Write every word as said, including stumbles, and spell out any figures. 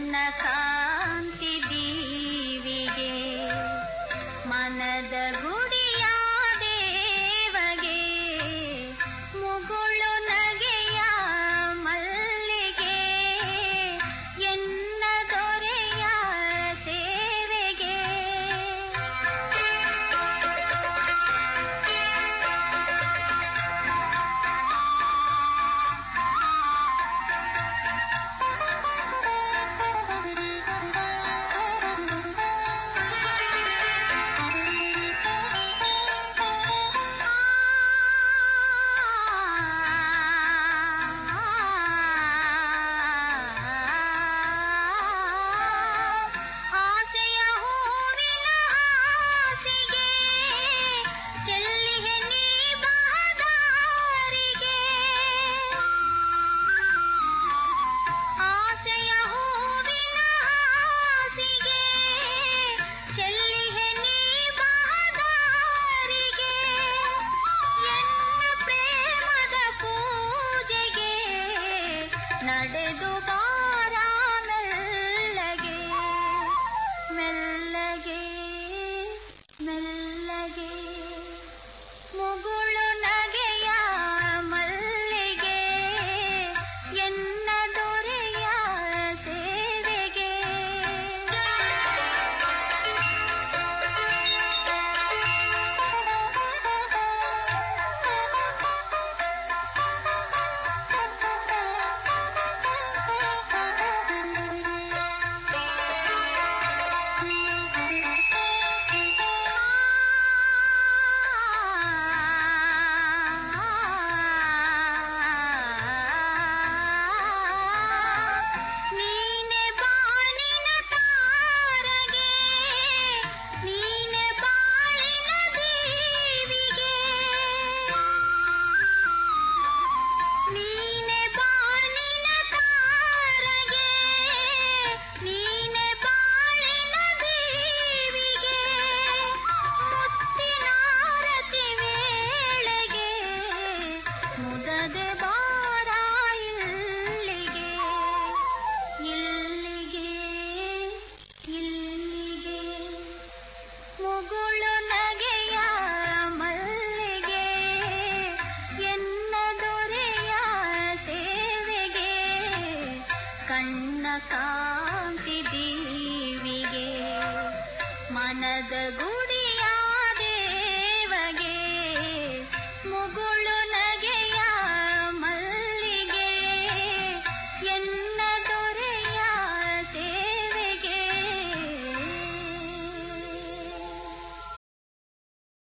ಕಣ್ಣ ಕಾಂತಿ ದೀವಿಗೆ ಮನದ ಗುಡಿಯ ದೇವಗೆ ಮುಗುಳು ನಗೆಯ ಮಲ್ಲಿಗೆ ಎನ್ನ ದೊರೆಯ ಸೇವೆಗೆ ನಡೆದು ಬಾರ ಮೆಲ್ಲಗೆ ಮೆಲ್ಲಗೆ ಮೆಲ್ಲಗೆ ಮುಗುಳು ನಗೆಯ ಮಲ್ಲಿಗೆ ಎನ್ನ ದೊರೆಯ ಸೇವೆಗೆ ಮುದದೆ ಬಾರ ಇಲ್ಲಿಗೆ ಇಲ್ಲಿಗೆ ಇಲ್ಲಿಗೆ ಮುಗುಳು ನಗೆಯ ಮಲ್ಲಿಗೆ ಎನ್ನ ದೊರೆಯ ಸೇವೆಗೆ ಕಣ್ಣ ಕಾಂತಿ ದೀವಿಗೆ ಮನದ ಗು